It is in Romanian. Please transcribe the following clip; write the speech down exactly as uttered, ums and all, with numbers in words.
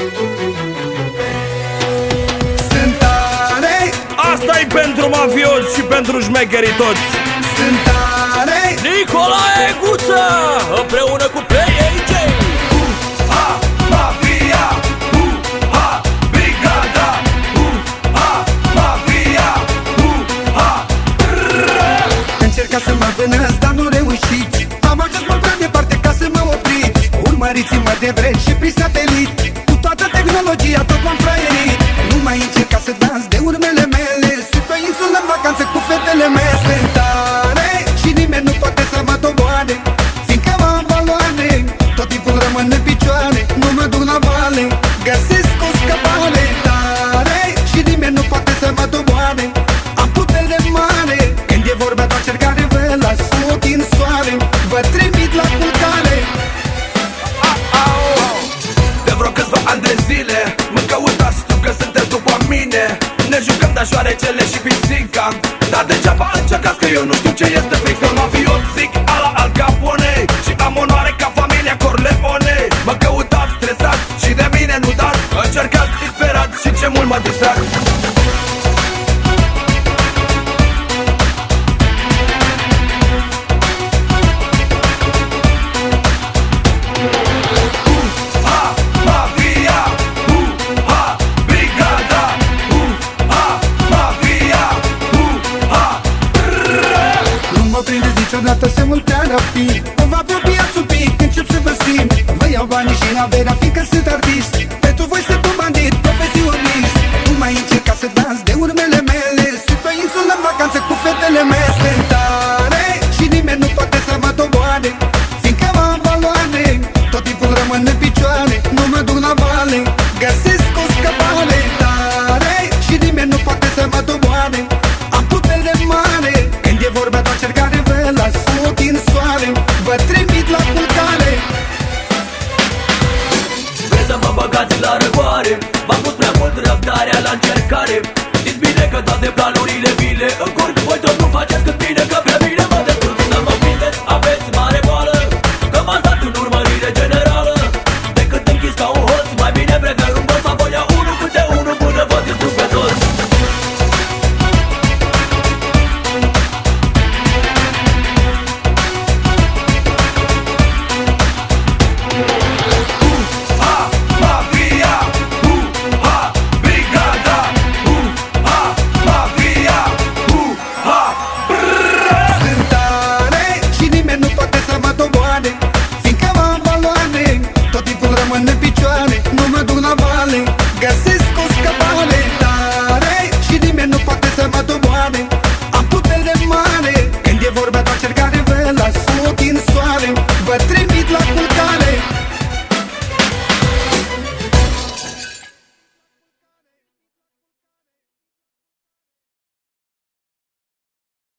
Sunt tare. Asta-i pentru mafioți și pentru șmecherii toți. Sunt tare. Nicolae Guță împreună cu Play A J. Ha, mafia. Ha, brigada. Ha, mafia. Ha. Încerca să mă vânăți, dar nu reușiți. Am ajuns mult prea departe ca să mă opriți. Urmăriți-mă de vreți și prin satelit. Cu toată tehnologia tot m-am fraierit. Nu mai încerca să dans de urmele mele. Sunt pe insulă în vacanță cu fetele mele. Sunt tare și nimeni nu poate să mă doboare, fiindcă m-am valoare. Tot timpul rămân în picioare, nu mă duc la vale, găsesc o scăpare. Tare și nimeni nu poate să mă doboare. Am putere mare. Când e vorba de încercare, vă las cu ochii în soare. Vă trimit la culcare. De vreo câțiva ani de zile mă căutați, știu că sunteți după mine. Ne jucăm de șoarecele și pisica, dar degeaba încercați că eu nu știu ce este fix. Un mafiot zic ala Al Capone și am onoare ca familia Corleone. Mă căutați stresați și de mine nu dați. Încercați disperați și ce mult mă distrați. Niciodată se mult prea rapid. Îmi va apropia un pic, încep să vă simt. Vă iau banii și averea, fiindcă sunt artist. Pentru voi sunt un